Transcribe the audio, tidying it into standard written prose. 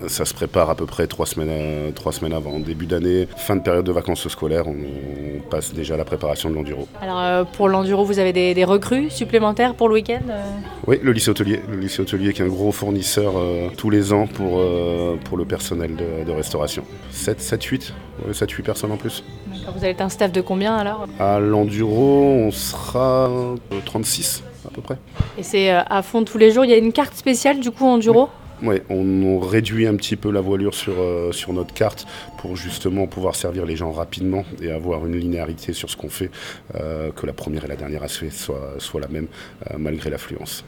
Ça se prépare à peu près 3 semaines avant. Début d'année, fin de période de vacances scolaires, on passe déjà à la préparation de l'enduro. Alors pour l'enduro, vous avez des recrues supplémentaires pour le week-end Oui, le lycée hôtelier. Le lycée hôtelier qui est un gros fournisseur tous les ans pour le personnel de restauration. 7-8 personnes en plus. D'accord. Vous avez un staff de combien alors? À l'enduro, on sera 36 à peu près. Et c'est à fond tous les jours. Il y a une carte spéciale du coup enduro? Oui, on réduit un petit peu la voilure sur notre carte pour justement pouvoir servir les gens rapidement et avoir une linéarité sur ce qu'on fait, que la première et la dernière aspect soient la même malgré l'affluence.